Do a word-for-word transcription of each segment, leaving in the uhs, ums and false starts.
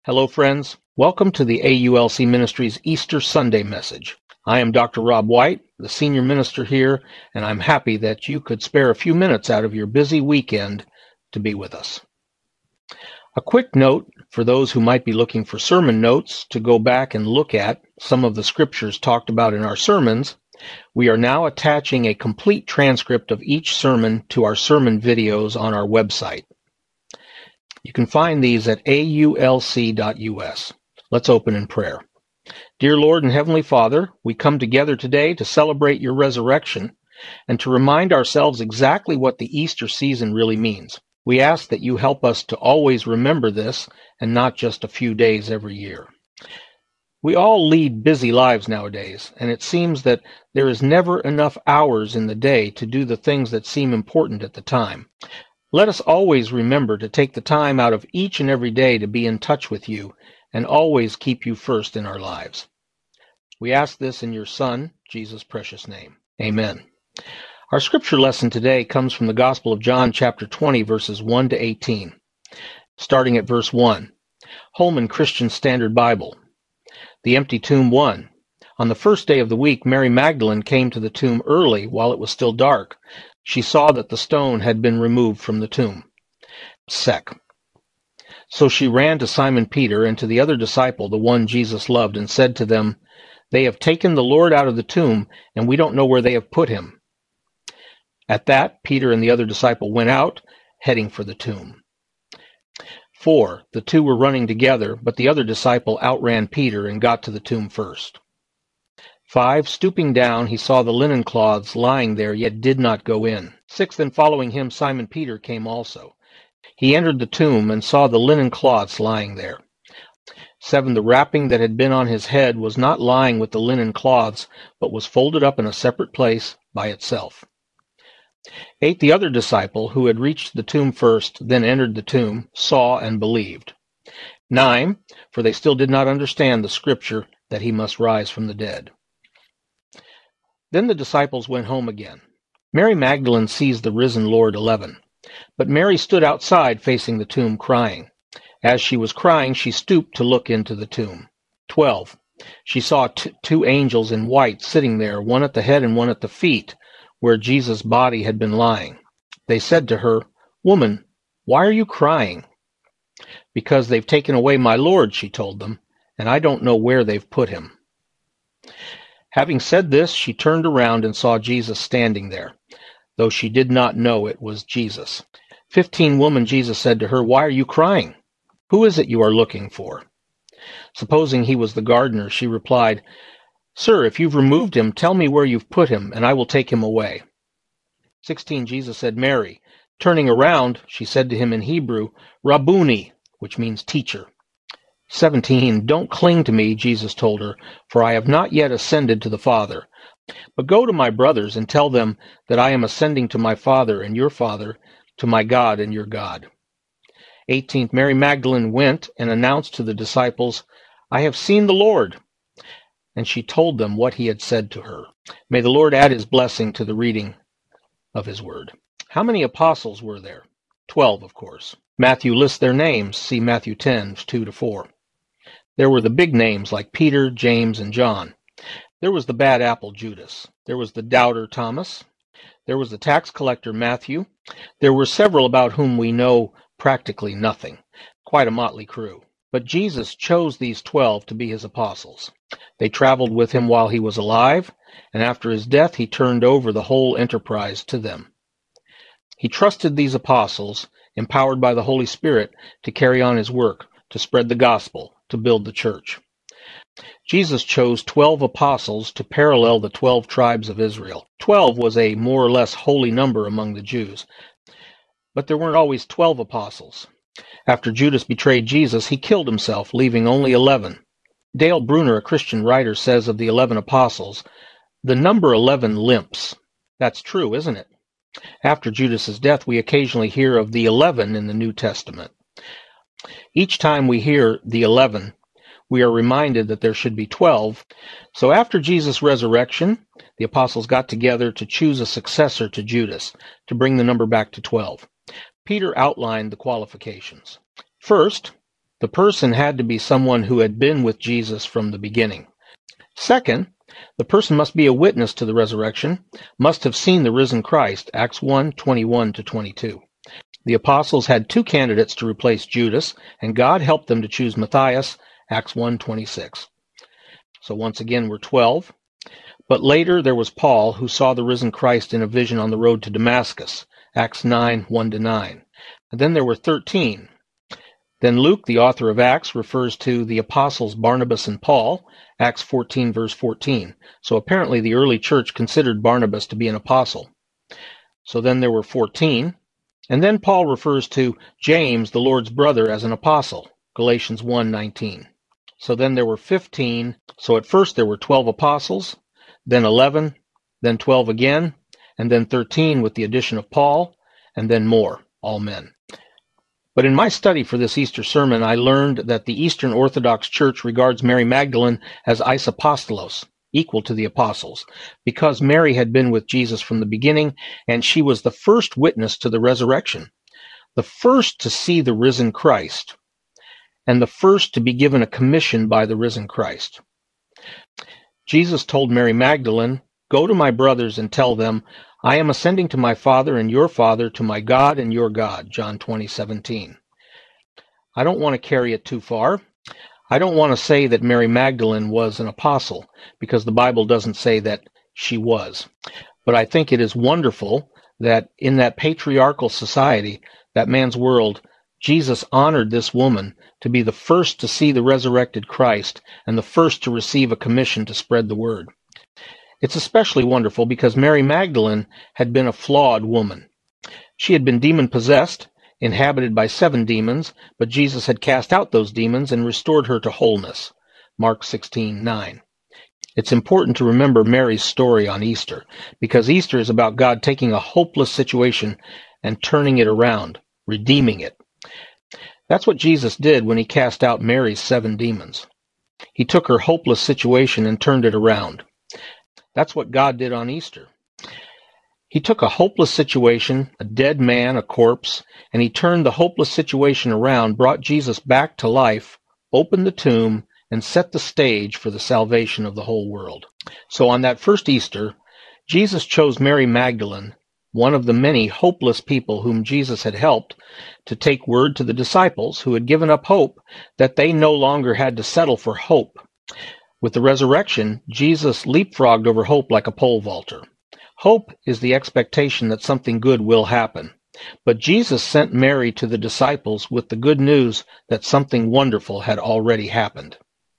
Hello, friends. Welcome to the A U L C Ministries Easter Sunday message. I am Doctor Rob White, the senior minister here, and I'm happy that you could spare a few minutes out of your busy weekend to be with us. A quick note for those who might be looking for sermon notes to go back and look at some of the scriptures talked about in our sermons. We are now attaching a complete transcript of each sermon to our sermon videos on our website. You can find these at A U L C dot U S. Let's open in prayer. Dear Lord and Heavenly Father, we come together today to celebrate your resurrection and to remind ourselves exactly what the Easter season really means. We ask that you help us to always remember this and not just a few days every year. We all lead busy lives nowadays, and it seems that there is never enough hours in the day to do the things that seem important at the time. Let us always remember to take the time out of each and every day to be in touch with you and always keep you first in our lives. We ask this in your Son, Jesus' precious name. Amen. Our scripture lesson today comes from the Gospel of John, chapter twenty, verses one to eighteen. Starting at verse one. Holman Christian Standard Bible. The empty tomb one. On the first day of the week, Mary Magdalene came to the tomb early while it was still dark. She saw that the stone had been removed from the tomb. Sec. So she ran to Simon Peter and to the other disciple, the one Jesus loved, and said to them, "They have taken the Lord out of the tomb, and we don't know where they have put him." At that, Peter and the other disciple went out, heading for the tomb. Four. The two were running together, but the other disciple outran Peter and got to the tomb first. Five. Stooping down, he saw the linen cloths lying there, yet did not go in. Six. Then following him, Simon Peter came also. He entered the tomb and saw the linen cloths lying there. Seven. The wrapping that had been on his head was not lying with the linen cloths, but was folded up in a separate place by itself. Eight. The other disciple, who had reached the tomb first, then entered the tomb, saw and believed. Nine. For they still did not understand the scripture that he must rise from the dead. Then the disciples went home again. Mary Magdalene sees the risen Lord. Eleven. But Mary stood outside facing the tomb, crying. As she was crying, she stooped to look into the tomb. Twelve. She saw t- two angels in white sitting there, one at the head and one at the feet, where Jesus' body had been lying. They said to her, "Woman, why are you crying?" "Because they've taken away my Lord," she told them, "and I don't know where they've put him." Having said this, she turned around and saw Jesus standing there, though she did not know it was Jesus. Fifteen. Woman, Jesus said to her, "Why are you crying? Who is it you are looking for?" Supposing he was the gardener, she replied, "Sir, if you've removed him, tell me where you've put him, and I will take him away." Sixteen. Jesus said, "Mary." Turning around, she said to him in Hebrew, "Rabboni," which means teacher. Seventeen. "Don't cling to me," Jesus told her, "for I have not yet ascended to the Father. But go to my brothers and tell them that I am ascending to my Father and your Father, to my God and your God." Eighteenth. Mary Magdalene went and announced to the disciples, "I have seen the Lord." And she told them what he had said to her. May the Lord add his blessing to the reading of his word. How many apostles were there? Twelve, of course. Matthew lists their names. See Matthew ten, two to four. There were the big names like Peter, James, and John. There was the bad apple Judas. There was the doubter Thomas. There was the tax collector Matthew. There were several about whom we know practically nothing. Quite a motley crew. But Jesus chose these twelve to be his apostles. They traveled with him while he was alive, and after his death he turned over the whole enterprise to them. He trusted these apostles, empowered by the Holy Spirit, to carry on his work, to spread the gospel, to build the church. Jesus chose twelve apostles to parallel the twelve tribes of Israel. Twelve was a more or less holy number among the Jews. But there weren't always twelve apostles. After Judas betrayed Jesus, he killed himself, leaving only eleven. Dale Bruner, a Christian writer, says of the eleven apostles, "The number eleven limps." That's true, isn't it? After Judas's death, we occasionally hear of the eleven in the New Testament. Each time we hear the eleven, we are reminded that there should be twelve. So after Jesus' resurrection, the apostles got together to choose a successor to Judas, to bring the number back to twelve. Peter outlined the qualifications. First, The person had to be someone who had been with Jesus from the beginning. Second, the person must be a witness to the resurrection, must have seen the risen Christ, Acts one, twenty-one to twenty-two. The apostles had two candidates to replace Judas, and God helped them to choose Matthias, Acts one, twenty-six. So once again, we're twelve. But later there was Paul, who saw the risen Christ in a vision on the road to Damascus, Acts nine, one to nine. And then there were thirteen. Then Luke, the author of Acts, refers to the apostles Barnabas and Paul, Acts fourteen, verse fourteen. So apparently the early church considered Barnabas to be an apostle. So then there were fourteen. And then Paul refers to James, the Lord's brother, as an apostle, Galatians one, nineteen. So then there were fifteen. So at first there were twelve apostles, then eleven, then twelve again, and then thirteen with the addition of Paul, and then more, all men. But in my study for this Easter sermon, I learned that the Eastern Orthodox Church regards Mary Magdalene as isopostolos, equal to the apostles, because Mary had been with Jesus from the beginning, and she was the first witness to the resurrection, the first to see the risen Christ, and the first to be given a commission by the risen Christ. Jesus told Mary Magdalene, "Go to my brothers and tell them, I am ascending to my Father and your Father, to my God and your God," John twenty, seventeen. I don't want to carry it too far. I don't want to say that Mary Magdalene was an apostle, because the Bible doesn't say that she was. But I think it is wonderful that in that patriarchal society, that man's world, Jesus honored this woman to be the first to see the resurrected Christ and the first to receive a commission to spread the word. It's especially wonderful because Mary Magdalene had been a flawed woman. She had been demon-possessed, inhabited by seven demons, but Jesus had cast out those demons and restored her to wholeness. Mark sixteen, nine. It's important to remember Mary's story on Easter, because Easter is about God taking a hopeless situation and turning it around, redeeming it. That's what Jesus did when he cast out Mary's seven demons. He took her hopeless situation and turned it around. That's what God did on Easter. He took a hopeless situation, a dead man, a corpse, and he turned the hopeless situation around, brought Jesus back to life, opened the tomb, and set the stage for the salvation of the whole world. So on that first Easter, Jesus chose Mary Magdalene, one of the many hopeless people whom Jesus had helped, to take word to the disciples who had given up hope that they no longer had to settle for hope. With the resurrection, Jesus leapfrogged over hope like a pole vaulter. Hope is the expectation that something good will happen. But Jesus sent Mary to the disciples with the good news that something wonderful had already happened.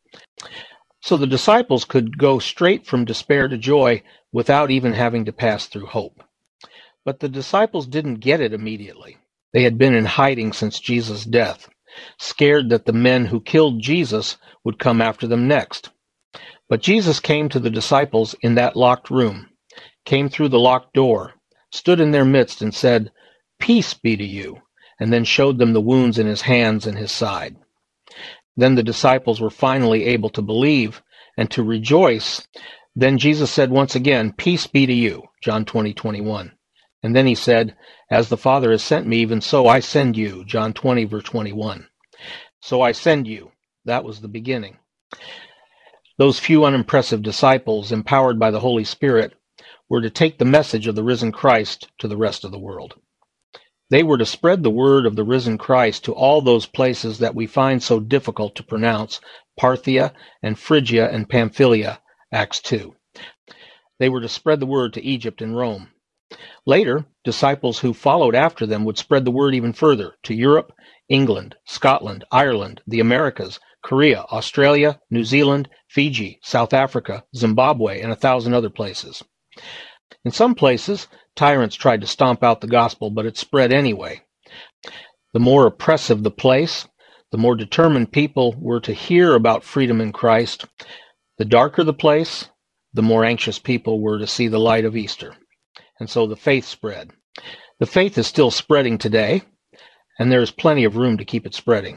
So the disciples could go straight from despair to joy without even having to pass through hope. But the disciples didn't get it immediately. They had been in hiding since Jesus' death, scared that the men who killed Jesus would come after them next. But Jesus came to the disciples in that locked room, came through the locked door, stood in their midst and said, "Peace be to you," and then showed them the wounds in his hands and his side. Then the disciples were finally able to believe and to rejoice. Then Jesus said once again, "Peace be to you," John twenty, twenty-one. And then he said, "As the Father has sent me, even so I send you," John twenty, verse twenty-one. So I send you. That was the beginning. Those few unimpressive disciples, empowered by the Holy Spirit, were to take the message of the risen Christ to the rest of the world. They were to spread the word of the risen Christ to all those places that we find so difficult to pronounce, Parthia and Phrygia and Pamphylia, Acts two. They were to spread the word to Egypt and Rome. Later, disciples who followed after them would spread the word even further to Europe, England, Scotland, Ireland, the Americas, Korea, Australia, New Zealand, Fiji, South Africa, Zimbabwe, and a thousand other places. In some places, tyrants tried to stomp out the gospel, but it spread anyway. The more oppressive the place, the more determined people were to hear about freedom in Christ. The darker the place, the more anxious people were to see the light of Easter. And so the faith spread. The faith is still spreading today, and there is plenty of room to keep it spreading.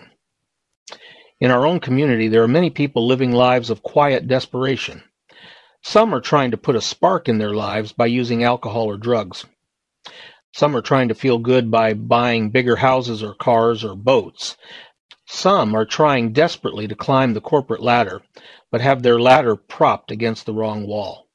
In our own community, there are many people living lives of quiet desperation. Some are trying to put a spark in their lives by using alcohol or drugs. Some are trying to feel good by buying bigger houses or cars or boats. Some are trying desperately to climb the corporate ladder, but have their ladder propped against the wrong wall.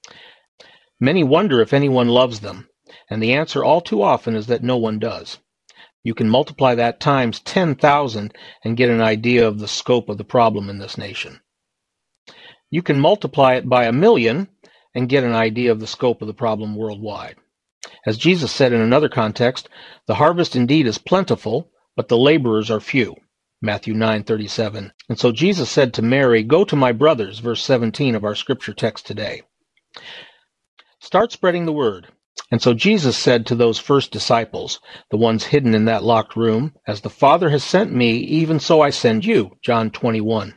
Many wonder if anyone loves them, and the answer all too often is that no one does. You can multiply that times ten thousand and get an idea of the scope of the problem in this nation. You can multiply it by a million and get an idea of the scope of the problem worldwide. As Jesus said in another context, the harvest indeed is plentiful, but the laborers are few. Matthew nine thirty-seven. And so Jesus said to Mary, "Go to my brothers," verse seventeen of our scripture text today. Start spreading the word. And so Jesus said to those first disciples, the ones hidden in that locked room, "As the Father has sent me, even so I send you," John twenty-one.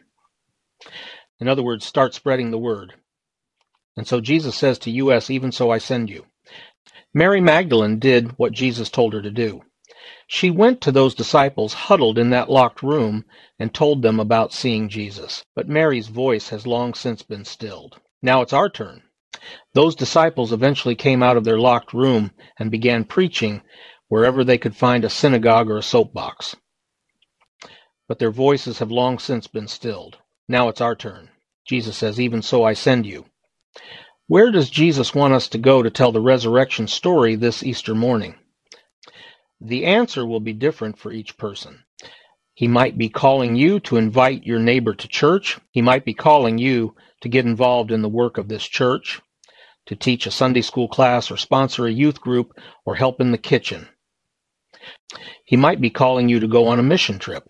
In other words, start spreading the word. And so Jesus says to U S, "Even so I send you." Mary Magdalene did what Jesus told her to do. She went to those disciples huddled in that locked room and told them about seeing Jesus. But Mary's voice has long since been stilled. Now it's our turn. Those disciples eventually came out of their locked room and began preaching wherever they could find a synagogue or a soapbox. But their voices have long since been stilled. Now it's our turn. Jesus says, "Even so I send you." Where does Jesus want us to go to tell the resurrection story this Easter morning? The answer will be different for each person. He might be calling you to invite your neighbor to church. He might be calling you to get involved in the work of this church, to teach a Sunday school class or sponsor a youth group or help in the kitchen. He might be calling you to go on a mission trip.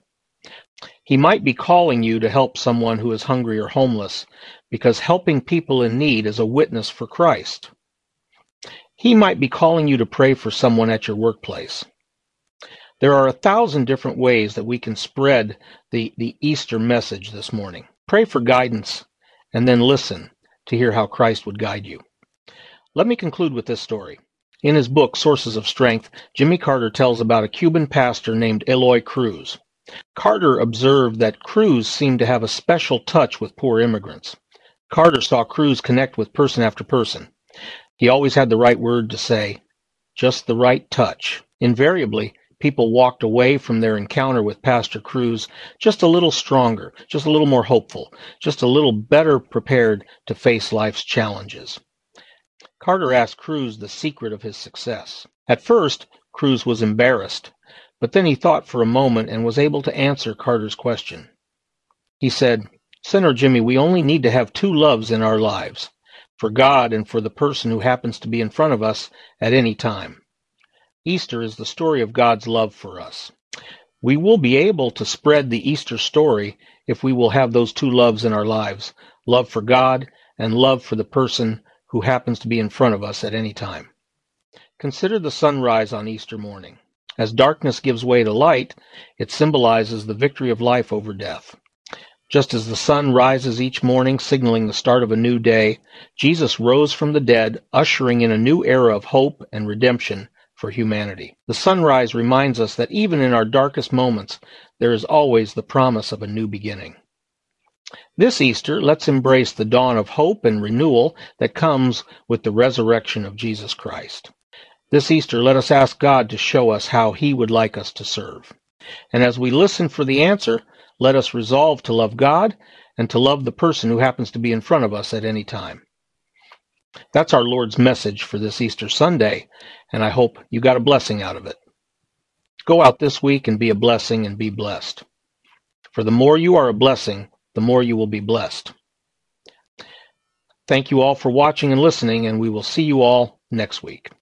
He might be calling you to help someone who is hungry or homeless, because helping people in need is a witness for Christ. He might be calling you to pray for someone at your workplace. There are a thousand different ways that we can spread the, the Easter message this morning. Pray for guidance and then listen to hear how Christ would guide you. Let me conclude with this story. In his book, Sources of Strength, Jimmy Carter tells about a Cuban pastor named Eloy Cruz. Carter observed that Cruz seemed to have a special touch with poor immigrants. Carter saw Cruz connect with person after person. He always had the right word to say, just the right touch. Invariably, people walked away from their encounter with Pastor Cruz just a little stronger, just a little more hopeful, just a little better prepared to face life's challenges. Carter asked Cruz the secret of his success. At first, Cruz was embarrassed, but then he thought for a moment and was able to answer Carter's question. He said, "Senator Jimmy, we only need to have two loves in our lives, for God and for the person who happens to be in front of us at any time. Easter is the story of God's love for us. We will be able to spread the Easter story if we will have those two loves in our lives, love for God and love for the person who happens to be in front of us at any time." Consider the sunrise on Easter morning. As darkness gives way to light, it symbolizes the victory of life over death. Just as the sun rises each morning, signaling the start of a new day, Jesus rose from the dead, ushering in a new era of hope and redemption for humanity. The sunrise reminds us that even in our darkest moments, there is always the promise of a new beginning. This Easter, let's embrace the dawn of hope and renewal that comes with the resurrection of Jesus Christ. This Easter, let us ask God to show us how He would like us to serve. And as we listen for the answer, let us resolve to love God and to love the person who happens to be in front of us at any time. That's our Lord's message for this Easter Sunday, and I hope you got a blessing out of it. Go out this week and be a blessing and be blessed. For the more you are a blessing, the more you will be blessed. Thank you all for watching and listening, and we will see you all next week.